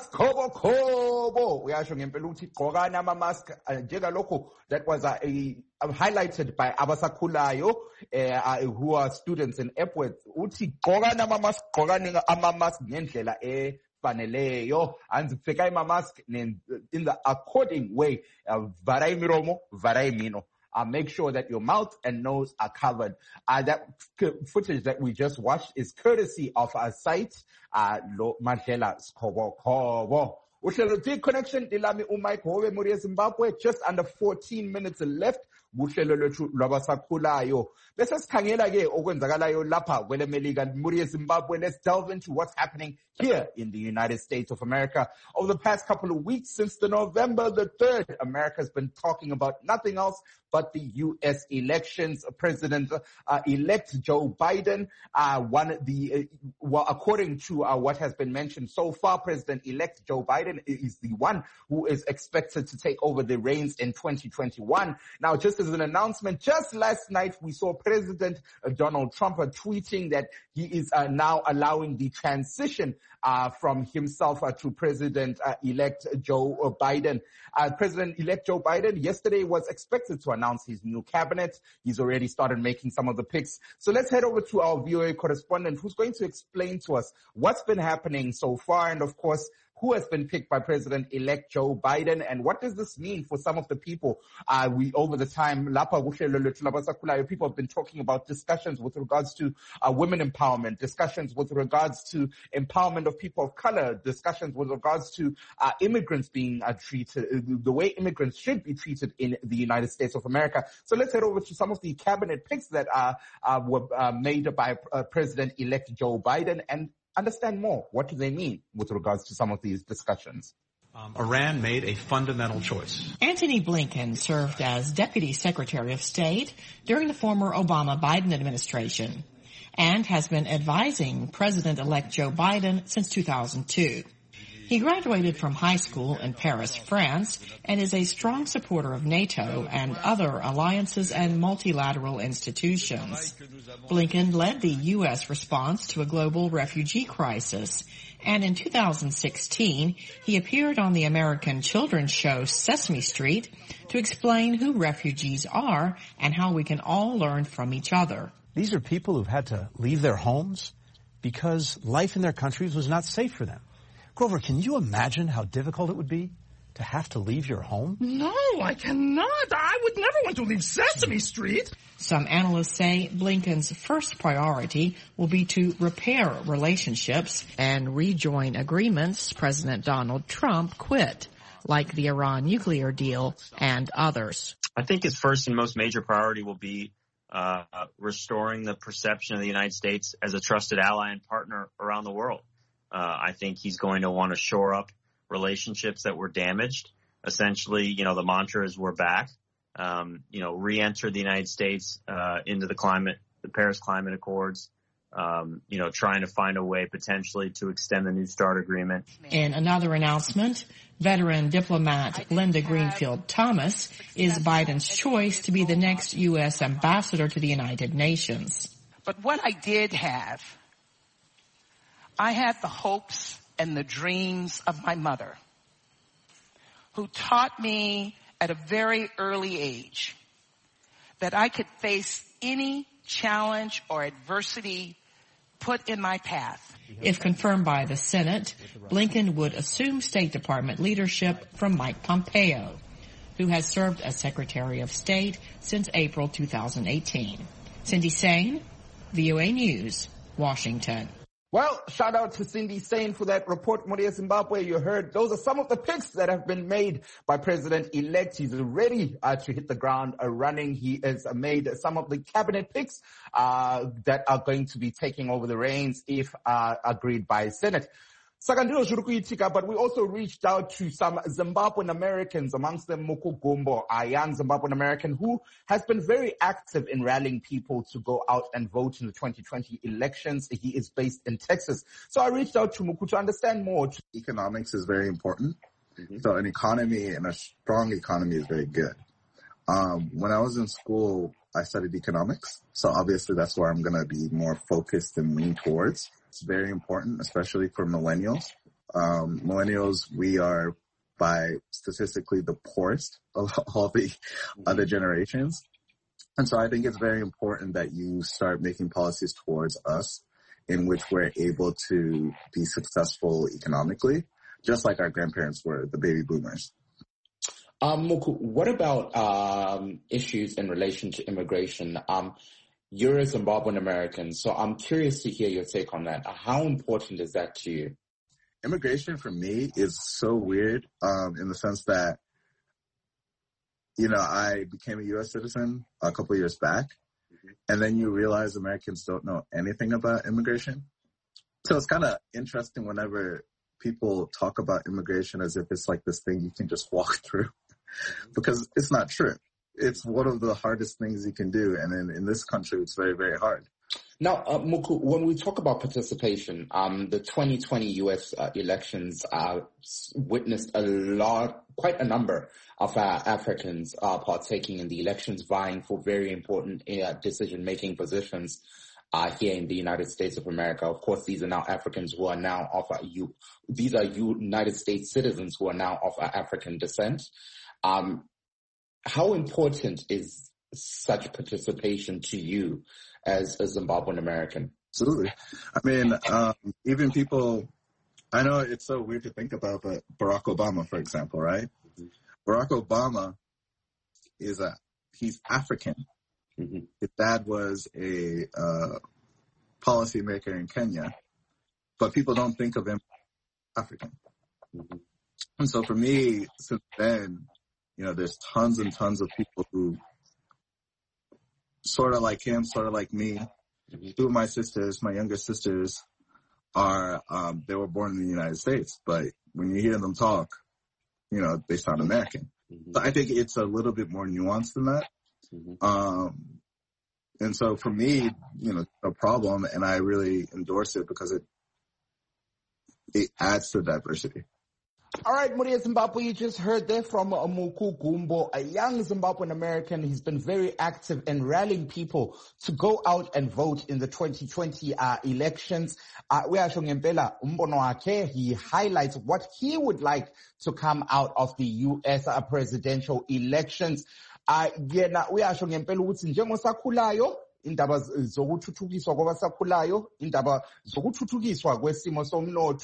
Skobo uyasho ngempela ukuthi gqokani ama mask njengalokho that was highlighted by abasakhulayo who are students in Epworth uthi gqokani ama mask ngendlela efaneleyo anzifeka ama mask in the according way varai miromo varai mino. Make sure that your mouth and nose are covered. That footage that we just watched is courtesy of our site, Madlela Skobo. Uhlelo D-Connection, ilami uMike Hove muri Zimbabwe, just under 14 minutes left. Uhlelo lwethu lwabasakhulayo. Bese sikhangela ke okwenzakalayo lapha kwele Melika muri Zimbabwe. Let's delve into what's happening here in the United States of America. Over the past couple of weeks, since the November the 3rd, America's been talking about nothing else but the U.S. elections. President-elect Joe Biden according to what has been mentioned so far, President-elect Joe Biden is the one who is expected to take over the reins in 2021. Now, just as an announcement, just last night we saw President Donald Trump tweeting that he is now allowing the transition from himself to President-elect Joe Biden. President-elect Joe Biden yesterday was expected to announce his new cabinet. He's already started making some of the picks. So let's head over to our VOA correspondent who's going to explain to us what's been happening so far and, of course, who has been picked by President-elect Joe Biden, and what does this mean for some of the people? Over the time, people have been talking about discussions with regards to women empowerment, discussions with regards to empowerment of people of color, discussions with regards to immigrants being treated, the way immigrants should be treated in the United States of America. So let's head over to some of the cabinet picks that were made by President-elect Joe Biden and understand more. What do they mean with regards to some of these discussions? Iran made a fundamental choice. Antony Blinken served as Deputy Secretary of State during the former Obama-Biden administration and has been advising President-elect Joe Biden since 2002. He graduated from high school in Paris, France, and is a strong supporter of NATO and other alliances and multilateral institutions. Blinken led the U.S. response to a global refugee crisis, and in 2016, he appeared on the American children's show Sesame Street to explain who refugees are and how we can all learn from each other. These are people who've had to leave their homes because life in their countries was not safe for them. Grover, can you imagine how difficult it would be to have to leave your home? No, I cannot. I would never want to leave Sesame Street. Some analysts say Blinken's first priority will be to repair relationships and rejoin agreements President Donald Trump quit, like the Iran nuclear deal and others. I think his first and most major priority will be restoring the perception of the United States as a trusted ally and partner around the world. I think he's going to want to shore up relationships that were damaged. Essentially, the mantra is we're back. Re-enter the United States into the Paris Climate Accords. Trying to find a way potentially to extend the New START agreement. In another announcement, veteran diplomat Linda Greenfield Thomas is Biden's choice to be the next U.S. ambassador to the United Nations. But what I did have, I had the hopes and the dreams of my mother, who taught me at a very early age that I could face any challenge or adversity put in my path. If confirmed by the Senate, Blinken would assume State Department leadership from Mike Pompeo, who has served as Secretary of State since April 2018. Cindy Sain, VOA News, Washington. Well, shout out to Cindy Sain for that report. Moriya Zimbabwe, you heard those are some of the picks that have been made by President-elect. He's ready to hit the ground running. He has made some of the cabinet picks that are going to be taking over the reins if agreed by Senate. Sakandilo Zhurukuitika, but we also reached out to some Zimbabwean Americans, amongst them Muku Gumbo, a young Zimbabwean American who has been very active in rallying people to go out and vote in the 2020 elections. He is based in Texas. So I reached out to Muku to understand more. Economics is very important. So an economy and a strong economy is very good. When I was in school, I studied economics. So obviously that's where I'm going to be more focused and lean towards. It's very important, especially for millennials. Millennials, we are by statistically the poorest of all the other generations. And so I think it's very important that you start making policies towards us in which we're able to be successful economically, just like our grandparents were, the baby boomers. Muku, what about issues in relation to immigration? You're a Zimbabwean American, so I'm curious to hear your take on that. How important is that to you? Immigration for me is so weird in the sense that, I became a U.S. citizen a couple of years back, and then you realize Americans don't know anything about immigration. So it's kind of interesting whenever people talk about immigration as if it's like this thing you can just walk through, because it's not true. It's one of the hardest things you can do. And in this country, it's very, very hard. Now, Muku, when we talk about participation, the 2020 U.S. elections witnessed quite a number of Africans partaking in the elections, vying for very important decision-making positions here in the United States of America. Of course, these are now Africans who are now these are United States citizens who are now of African descent. How important is such participation to you as a Zimbabwean American? Absolutely. I mean, even people, I know it's so weird to think about, but Barack Obama, for example, right? Barack Obama he's African. His dad was a policymaker in Kenya, but people don't think of him African. And so for me, since then, there's tons and tons of people who sort of like him, sort of like me. Two of my sisters, my younger sisters, they were born in the United States, but when you hear them talk, they sound American. So I think it's a little bit more nuanced than that. And so for me, no problem, and I really endorse it because it adds to diversity. All right, Moriya Zimbabwe, you just heard there from Muku Gumbo, a young Zimbabwean American. He's been very active in rallying people to go out and vote in the 2020 elections. He highlights what he would like to come out of the U.S. presidential elections. Uyasho ngempela ukuthi njengosakhulayo indaba zokuthuthukiswa kwabasakhulayo, indaba zokuthuthukiswa kwesimo somnotho,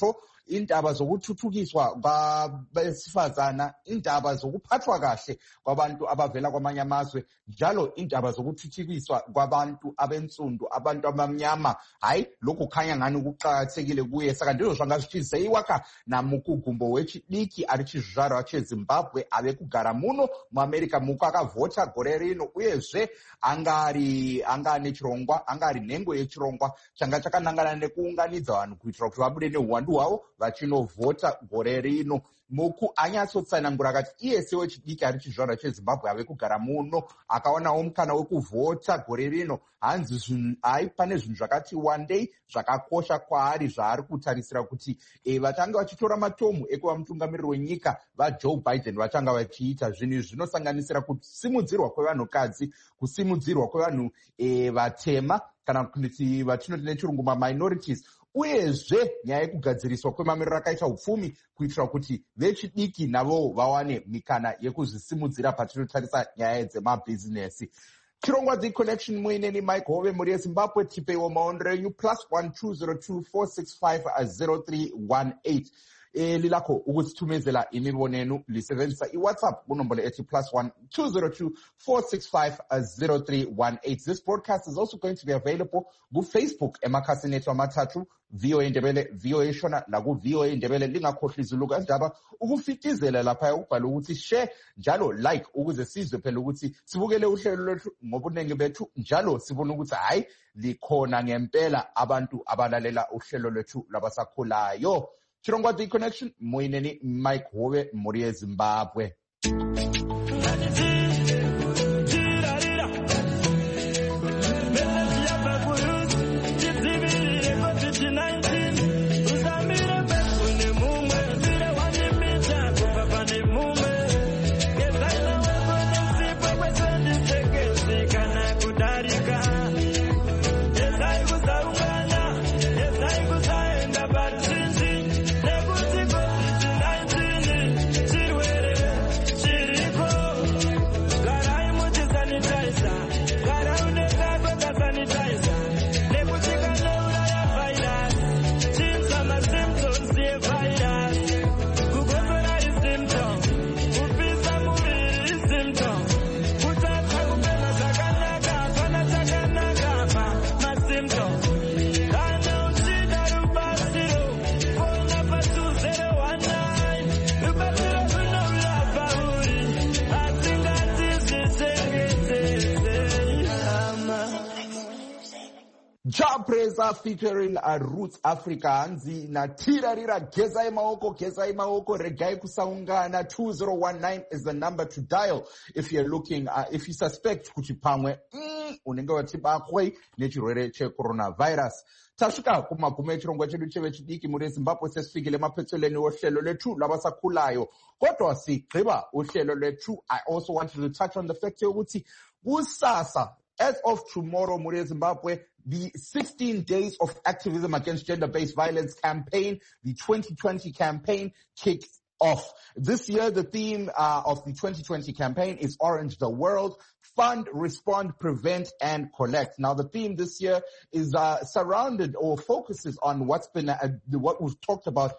indaba zokuthuthukiswa kwabesifazana, indaba zokuphathwa kahle kwabantu abavela kwamanye amazwe, njalo indaba zokuthuthukiswa kwabantu abensundu, abantu abamnyama. Hayi, lokhu khanya ngani kuqakathekile kuye. Saka ndizvo zvanga zvichizeiwaka namukugumbo wechidiki ari chizvarwa chezimbabwe ave kugara muno muamerica muko akavhota gore rino, uyezve anga nechirongwa, anga ari nhengo yechirongwa changa chakanangana nekuunganidza vanhu kuitira kuti vabude neuwandu hwavo vachinovhota gore rino. Muku anyatsotsanangura akati iye sewechidiki ari chizvarwa chezimbabwe ave kugara muno akaonawo mukana wekuvhota gore rino, hanzi pane zvinhu zvakati wandei zvakakosha kwaari zvaari kutarisira kuti vachange vachitora matomu ekuva mutungamiriri wenyika vaJoe Biden vachanga vachiita. Zvinhu izvi zvinosanganisira kusimudzirwa kwevanhukadzi, kusimudzirwa kwevanhu vatema kana kuti vatinoti nechirungu maminorities, uyezve nyaya yekugadziriswa kwemamiriro akaita upfumi kuitira kuti vechidiki navo vawane mikana yekuzvisimudzira patinotarisa nyaya dzemabhizinesi. Chirongwa The Connection muineni Mike Hove muri yeZimbabwe. Tipeiwo maonero enyu +1 202 465 0318. Lilakho ukusithumezela imibono yenu lisebenzisa iWhatsApp kunombolo ethi +1 202 465 0318. This broadcast is also going to be available kuFacebook emakhasini ethu amathathu VOA Ndebele, VOA Shona naku-VOA Ndebele. Lingakhohlwa izulu kandaba ukufitizela lapha ukubhala ukuthi share njalo like ukuze sizwe phela ukuthi sibukele uhlelo lwethu ngobuningi bethu, njalo sibone ukuthi hayi likhona ngempela abantu abalalela uhlelo lwethu labasakhulayo. Chirongwa The Connection muineni Mike Hove muri yeZimbabwe. Japreza featuring Roots Africa hanzi natirarira gezai maoko regai kusaungana. 2019 is the number to dial if you're looking if you suspect kuti pamwe unenge watibakwe nechirwere checoronavirus. Tasvika kumagumo echirongwa chedu chevechidiki muri Zimbabwe sesifikile mapetseleni ohlelo lwethu labasakhulayo. Kodwa sigqiba uhlelo lwethu, I also wanted to touch on the fact yokuthi kusasa, as of tomorrow muri Zimbabwe, the 16 days of activism against gender-based violence campaign, the 2020 campaign, kicks off. This year, the theme of the 2020 campaign is Orange the World. Fund, respond, prevent, and collect. Now, the theme this year is surrounded or focuses on what's been what we've talked about.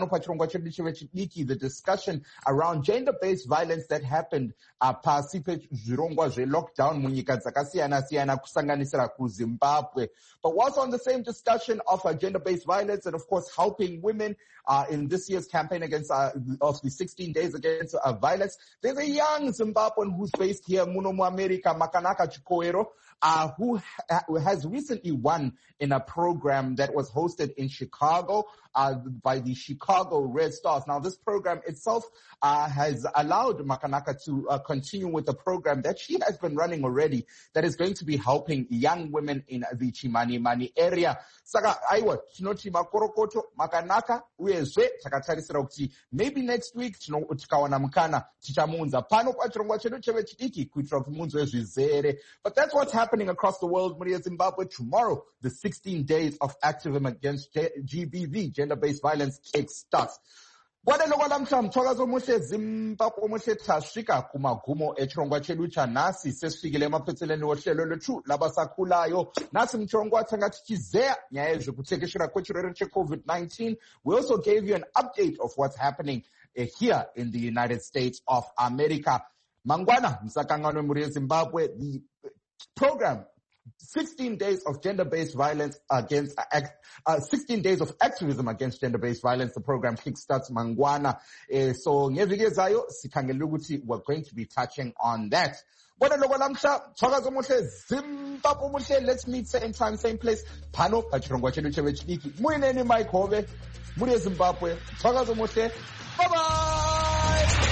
The discussion around gender-based violence that happened pasipe zvirongwa zve-lockdown munyika dzakasiyana-siyana kusanganisira kuZimbabwe. But what's on the same discussion of gender-based violence and, of course, helping women in this year's campaign against of the 16 days against violence? There's a young Zimbabwean who's based here, Muno America, Makanaka Chikoero, who has recently won in a program that was hosted in Chicago by the Chicago Red Stars. Now, this program itself has allowed Makanaka to continue with the program that she has been running already that is going to be helping young women in the Chimanimani area. Saka, aiwa, tinoti makorokoto, Makanaka, uyezwe, takatarisira kuti maybe next week, tikawana mukana, tichamunza. Pano pachirongwa chedu chevechidiki, kuitira kuti munzwe zvizere. But that's what's happening across the world, Maria Zimbabwe. Tomorrow, the 16 days of activism against GBV, gender-based violence, kick starts. Kwanele kwalamhla mthwakazo omuhle Zimbabwe omuhle thashika kumagumo echirongwa chedu chanhasi sesifikile emaphetheleni wohlelo lwethu labasakhulayo nasi mchirongwa wathi ngathi chizeya nyaya yezvekutekeshera kwechirwere cheCovid-19. We also gave you an update of what's happening here in the United States of America. Mangwana msakangano muri yeZimbabwe, the program 16 days of gender-based violence against 16 days of activism against gender-based violence. The program kickstarts Mangwana. So ngeviki ezayo sikhangela ukuthi we're going to be touching on that. Bona lokho lamhla thwakazo omuhle Zimbabwe omuhle. Let's meet same time same place phano pachirongwa chedu chevechidiki. Muyineni Mike Hove muri yeZimbabwe. Thwakazo omuhle. Bye bye.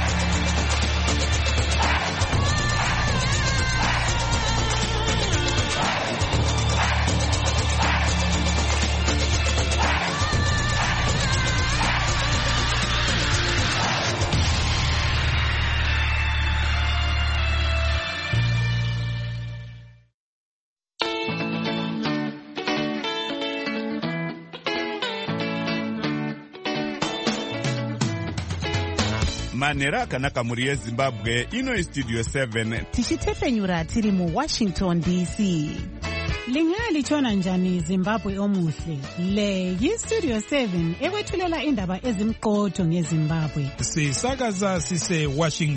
Manera akanaka muri yeZimbabwe ino Studio 7 tichitefenyura tiri mu Washington DC. Lingalitshona njani Zimbabwe omuhle? Le yi-Studio 7 ekwethulela indaba ezimqotho ngeZimbabwe. Sisakaza sise Washington